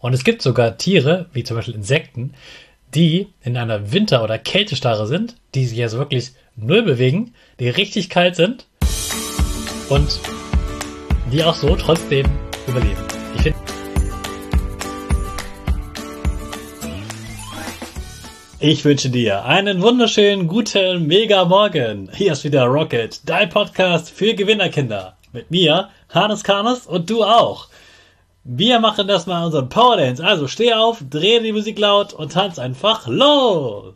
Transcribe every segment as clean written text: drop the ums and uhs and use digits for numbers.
Und es gibt sogar Tiere, wie zum Beispiel Insekten, die in einer Winter- oder Kältestarre sind, die sich also wirklich null bewegen, die richtig kalt sind und die auch so trotzdem überleben. Ich wünsche dir einen wunderschönen, guten, mega Morgen. Hier ist wieder Rocket, dein Podcast für Gewinnerkinder. Mit mir, Hannes Karnes, und du auch. Wir machen das mal unseren Power Dance. Also steh auf, dreh die Musik laut und tanz einfach los.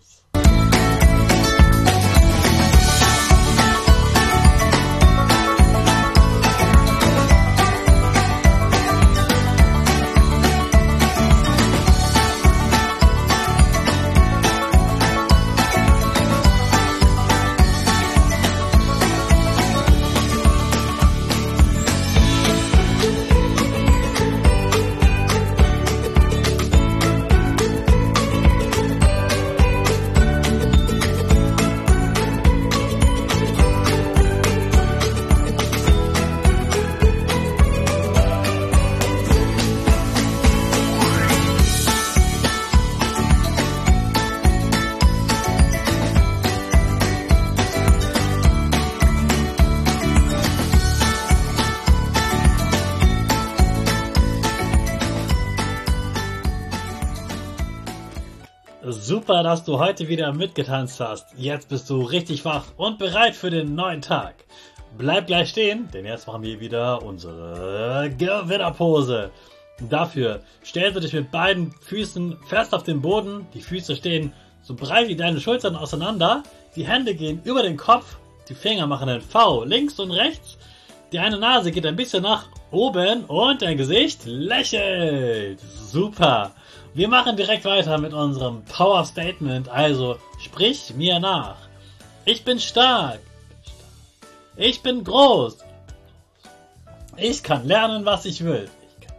Super, dass du heute wieder mitgetanzt hast. Jetzt bist du richtig wach und bereit für den neuen Tag. Bleib gleich stehen, denn jetzt machen wir wieder unsere Gewinnerpose. Dafür stellst du dich mit beiden Füßen fest auf den Boden. Die Füße stehen so breit wie deine Schultern auseinander. Die Hände gehen über den Kopf. Die Finger machen ein V links und rechts. Die eine Nase geht ein bisschen nach oben und dein Gesicht lächelt. Super. Wir machen direkt weiter mit unserem Power Statement, also sprich mir nach. Ich bin stark. Ich bin groß. Ich kann lernen, was ich will.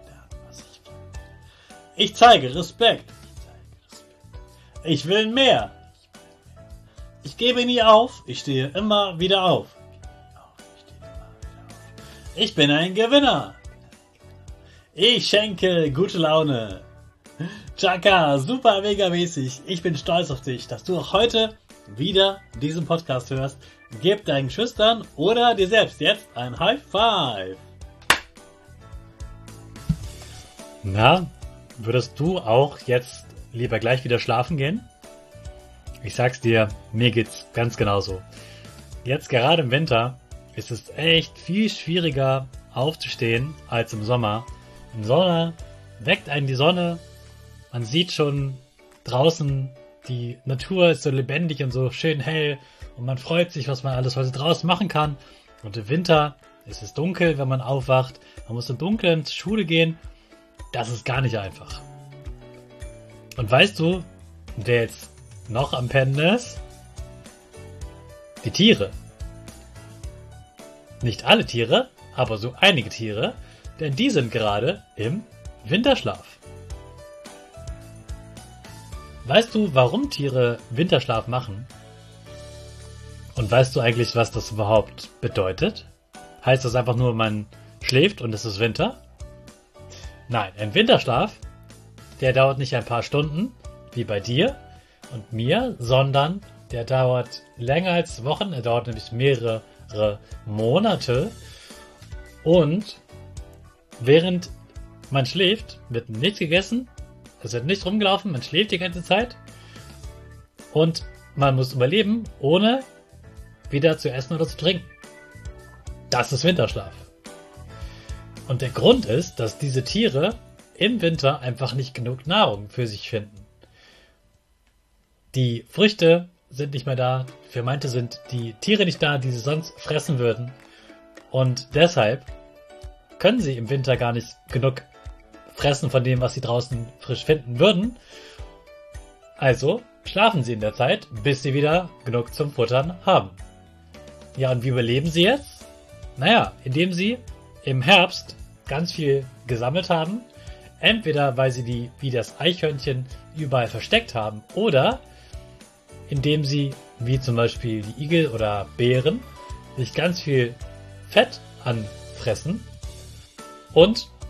Ich zeige Respekt. Ich will mehr. Ich gebe nie auf. Ich stehe immer wieder auf. Ich bin ein Gewinner. Ich schenke gute Laune. Chaka, super mega mäßig. Ich bin stolz auf dich, dass du auch heute wieder diesen Podcast hörst. Gib deinen Schüchtern oder dir selbst jetzt ein High Five. Na, würdest du auch jetzt lieber gleich wieder schlafen gehen? Ich sag's dir, mir geht's ganz genauso. Jetzt gerade im Winter ist es echt viel schwieriger aufzustehen als im Sommer. Im Sommer weckt einen die Sonne. Man sieht schon draußen, die Natur ist so lebendig und so schön hell und man freut sich, was man alles heute draußen machen kann. Und im Winter ist es dunkel, wenn man aufwacht. Man muss im Dunkeln zur Schule gehen. Das ist gar nicht einfach. Und weißt du, wer jetzt noch am Pennen ist? Die Tiere. Nicht alle Tiere, aber so einige Tiere, denn die sind gerade im Winterschlaf. Weißt du, warum Tiere Winterschlaf machen? Und weißt du eigentlich, was das überhaupt bedeutet? Heißt das einfach nur, man schläft und es ist Winter? Nein, ein Winterschlaf, der dauert nicht ein paar Stunden, wie bei dir und mir, sondern der dauert länger als Wochen, er dauert nämlich mehrere Monate. Und während man schläft, wird nichts gegessen, es wird nicht rumgelaufen, man schläft die ganze Zeit und man muss überleben, ohne wieder zu essen oder zu trinken. Das ist Winterschlaf. Und der Grund ist, dass diese Tiere im Winter einfach nicht genug Nahrung für sich finden. Die Früchte sind nicht mehr da, für manche sind die Tiere nicht da, die sie sonst fressen würden. Und deshalb können sie im Winter gar nicht genug fressen von dem, was sie draußen frisch finden würden. Also schlafen sie in der Zeit, bis sie wieder genug zum Futtern haben. Ja, und wie überleben sie jetzt? Naja, indem sie im Herbst ganz viel gesammelt haben. Entweder weil sie die, wie das Eichhörnchen, überall versteckt haben oder indem sie, wie zum Beispiel die Igel oder Bären, sich ganz viel Fett anfressen und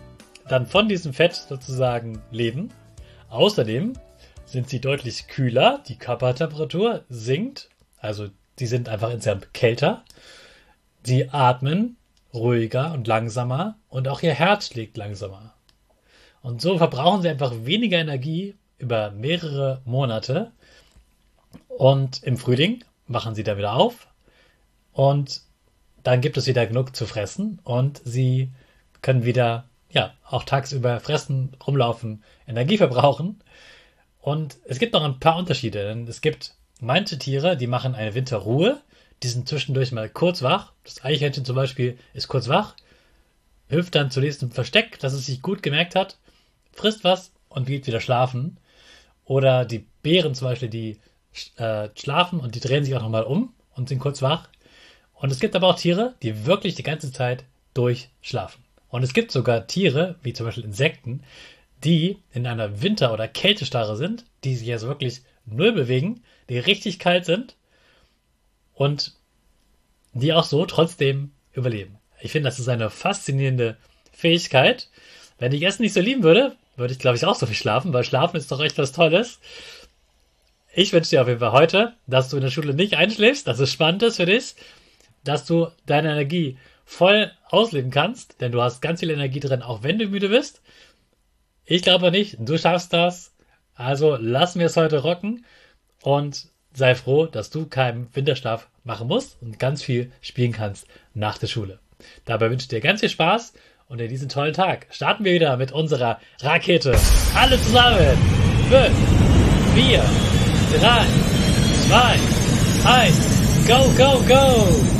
dann von diesem Fett sozusagen leben. Außerdem sind sie deutlich kühler, die Körpertemperatur sinkt, also die sind einfach insgesamt kälter. Sie atmen ruhiger und langsamer und auch ihr Herz schlägt langsamer. Und so verbrauchen sie einfach weniger Energie über mehrere Monate und im Frühling wachen sie dann wieder auf und dann gibt es wieder genug zu fressen und sie können wieder, ja, auch tagsüber fressen, rumlaufen, Energie verbrauchen. Und es gibt noch ein paar Unterschiede, denn es gibt manche Tiere, die machen eine Winterruhe, die sind zwischendurch mal kurz wach. Das Eichhörnchen zum Beispiel ist kurz wach, hüpft dann zunächst im Versteck, das es sich gut gemerkt hat, frisst was und geht wieder schlafen. Oder die Bären zum Beispiel, die schlafen und die drehen sich auch nochmal um und sind kurz wach. Und es gibt aber auch Tiere, die wirklich die ganze Zeit durchschlafen. Und es gibt sogar Tiere, wie zum Beispiel Insekten, die in einer Winter- oder Kältestarre sind, die sich also wirklich null bewegen, die richtig kalt sind und die auch so trotzdem überleben. Ich finde, das ist eine faszinierende Fähigkeit. Wenn ich Essen nicht so lieben würde, würde ich, glaube ich, auch so viel schlafen, weil Schlafen ist doch echt was Tolles. Ich wünsche dir auf jeden Fall heute, dass du in der Schule nicht einschläfst, dass es spannend ist für dich, dass du deine Energie voll ausleben kannst, denn du hast ganz viel Energie drin, auch wenn du müde bist. Ich glaube nicht, du schaffst das. Also lassen wir es heute rocken und sei froh, dass du keinen Winterschlaf machen musst und ganz viel spielen kannst nach der Schule. Dabei wünsche ich dir ganz viel Spaß und in diesem tollen Tag starten wir wieder mit unserer Rakete. Alle zusammen. 5, 4, 3, 2, 1, go, go, go!